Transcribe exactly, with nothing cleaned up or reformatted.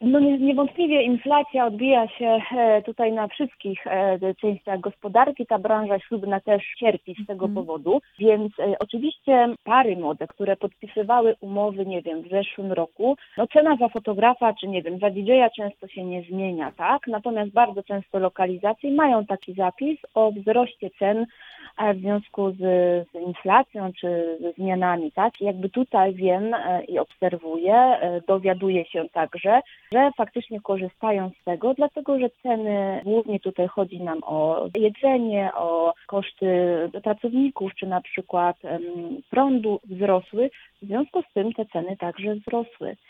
No nie- niewątpliwie inflacja odbija się e, tutaj na wszystkich e, częściach gospodarki. Ta branża ślubna też cierpi z tego Mhm. powodu, więc e, oczywiście pary młode, które podpisywały umowy, nie wiem, w zeszłym roku, no cena za fotografa czy nie wiem, za didżeja często się nie zmienia, tak? Natomiast bardzo często lokalizacje mają taki zapis o wzroście cen e, w związku z, z inflacją czy ze zmianami, tak? I jakby tutaj wiem e, i obserwuję, e, dowiaduję się także, że faktycznie korzystają z tego, dlatego że ceny, głównie tutaj chodzi nam o jedzenie, o koszty pracowników, czy na przykład em, prądu wzrosły, w związku z tym te ceny także wzrosły.